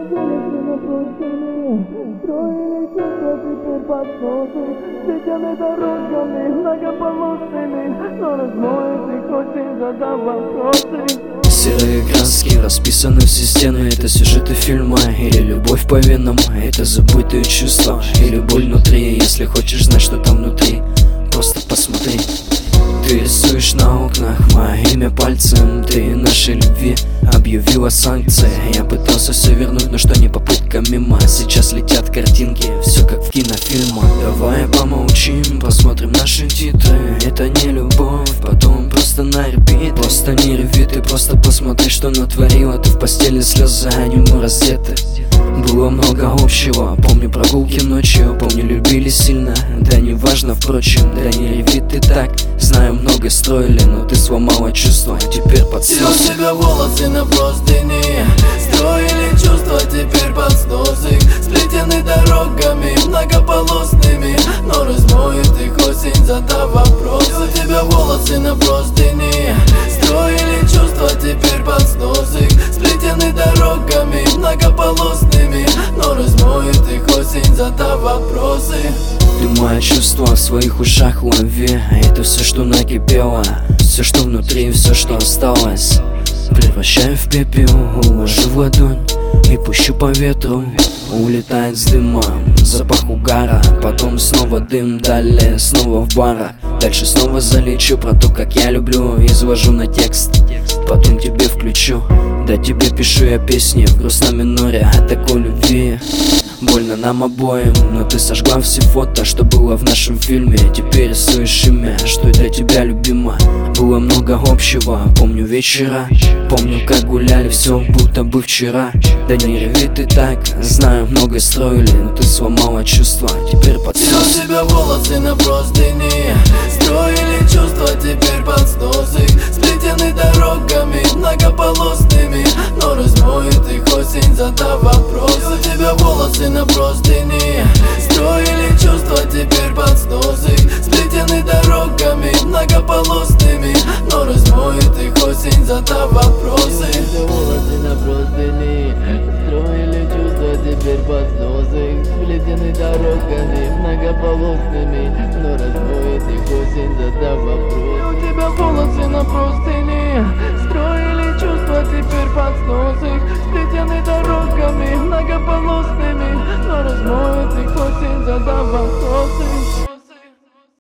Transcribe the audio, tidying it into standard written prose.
волосы напружены, строили чувства теперь под носы, светями дорогами многополосными, но размоет их осень, задав вопросы. Серые краски расписаны все стены. Это сюжеты фильма или любовь по венам. Это забытые чувства или боль внутри. Если хочешь знать, что там внутри, просто посмотри. Ты рисуешь на окнах мое имя пальцем. Ты нашей любви объявила санкции. Я пытался все вернуть, но что не попытка мимо. Сейчас летят картинки, все как в кинофильмах. Давай помолчим, посмотрим наши титры. Это не любовь, потом просто на репит. Просто не реви, ты просто посмотри, что натворила. Ты в постели слезы, они мы раздеты. Было много общего, помню прогулки ночью. Помню, любили сильно, да не важно, впрочем. Да не реви ты так, знаю, много строили, но ты сломала чувства, теперь под снос. У тебя волосы на простыни, строили чувства, теперь под снос их. Сплетены дорогами многополосными, но размоет их осень, задав вопросы. У тебя волосы на простыни, строили чувства, теперь под снос их. Сплетены дорогами многополосными, но размоет их осень, задав вопросы. Ты мои чувства в своих ушах лови. Это все, что накипело, все, что внутри, все, что осталось. Превращаю в пепел, уложу в ладонь и пущу по ветру. Улетает с дымом запах угара, потом снова дым, далее снова в барах. Дальше снова залечу про то, как я люблю, изложу на текст, потом тебе включу. Да тебе пишу я песни в грустном миноре о такой любви. Больно нам обоим, но ты сожгла все фото, что было в нашем фильме. Теперь рисуешь имя, что для тебя любимо. Было много общего, помню вечера, помню, как гуляли, все будто бы вчера. Да не реви ты так, знаю, много строили, но ты сломала чувства, теперь под снос. У тебя волосы на простыни, строили чувства, теперь под снос их. Сплетены дорогами многополосными, но размоет их осень, задав вопросы. У тебя волосы на простыни, строили чувства, теперь под снос их. Сплетены дорогами многополосными, но размоет их осень, задав вопросы. Волосы на простыни, строили чувства, теперь под снос их. Сплетены дорогами многополосными, но размоет их осень, задав вопросы. У тебя волосы на простыни, строили чувства, теперь под снос их. Сплетены дорогами многополосными, но размоет их осень, задав вопросы.